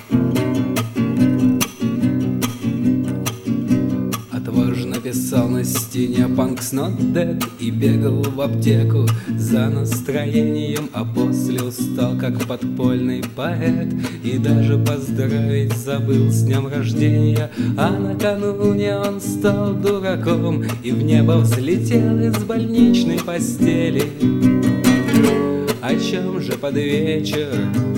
Отважно писал на стене «Punk's not dead» и бегал в аптеку за настроением, а после устал, как подпольный поэт, и даже поздравить забыл с днем рождения. А накануне он стал дураком и в небо взлетел из больничной постели. О чем же под вечер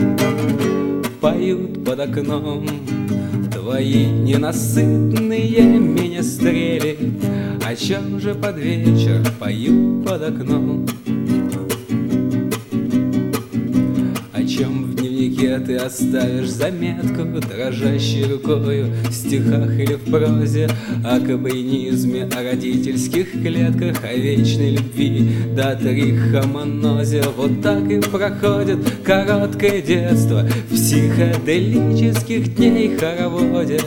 поют под окном твои ненасытные менестрели? О чем же под вечер поют под окном? О чем в дневнике ты оставишь заметку дрожащей рукою, в стихах или в прозе? О кабаинизме, о родительских клетках, о вечной любви, да трихомонозе. Вот так и проходит короткое детство в психоделических дней хороводе,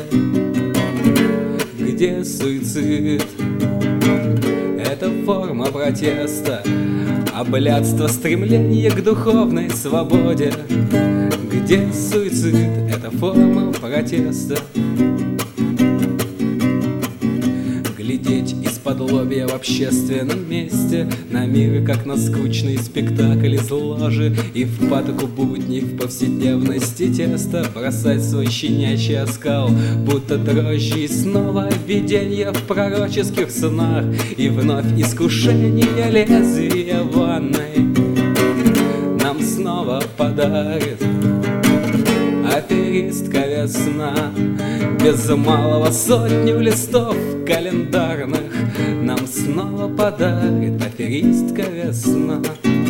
где суицид — это форма протеста, а блядство — стремление к духовной свободе, где суицид — это форма протеста. Глядеть из-под лобья в общественном месте на мир, как на скучный спектакль из ложи, и в патоку будней, в повседневности теста бросать свой щенячий оскал, будто дрожжи, и снова видение в пророческих снах, и вновь искушение лезвия ванной нам снова подарит аферистка весна. Без малого сотню листов календарных нам снова подарит аферистка весна.